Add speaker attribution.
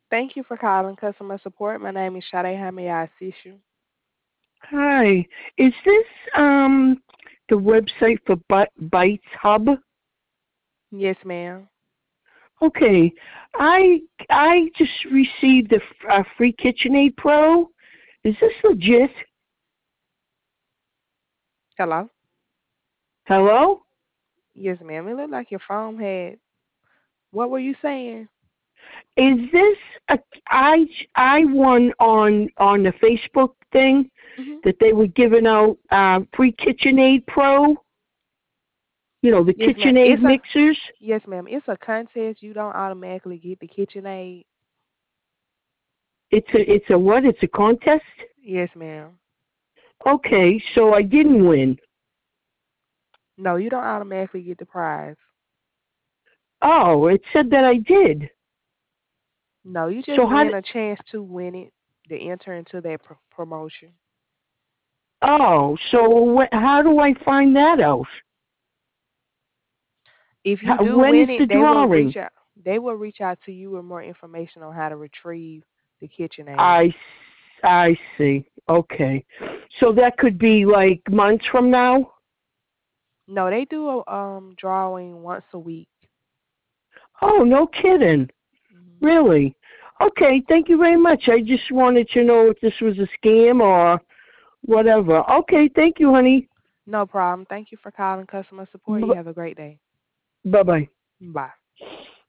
Speaker 1: Thank you for calling customer support. My name is Sade. How may I assist you?
Speaker 2: Hi. Is this the website for Bytes Hub?
Speaker 1: Yes, ma'am.
Speaker 2: Okay. I just received a free KitchenAid Pro. Is this legit?
Speaker 1: Hello?
Speaker 2: Hello?
Speaker 1: Yes, ma'am. It looked like your phone had. What were you saying?
Speaker 2: Is this a I won on the Facebook thing
Speaker 1: Hmm.
Speaker 2: that they were giving out free KitchenAid Pro? You know, the
Speaker 1: Yes, ma'am.
Speaker 2: KitchenAid mixers.
Speaker 1: Yes, ma'am. It's a contest. You don't automatically get the KitchenAid.
Speaker 2: It's a what? It's a contest?
Speaker 1: Yes, ma'am.
Speaker 2: Okay, so I didn't win.
Speaker 1: No, you don't automatically get the prize.
Speaker 2: Oh, it said that I did.
Speaker 1: No, you just
Speaker 2: So how?
Speaker 1: win a chance to win it, to enter into that promotion.
Speaker 2: Oh, so how do I find that out?
Speaker 1: If you do
Speaker 2: When is
Speaker 1: win
Speaker 2: the
Speaker 1: it, they will
Speaker 2: drawing?
Speaker 1: reach out. They will reach out to you with more information on how to retrieve the KitchenAid.
Speaker 2: I I see. Okay, so that could be like months from now.
Speaker 1: No, they do a drawing once a week.
Speaker 2: Oh, no kidding.
Speaker 1: Hmm.
Speaker 2: Really? Okay, thank you very much. I just wanted to know if this was a scam or whatever. Okay, thank you, honey.
Speaker 1: No problem. Thank you for calling customer support. You
Speaker 2: B-
Speaker 1: have a great day.
Speaker 2: bye bye.
Speaker 1: Bye.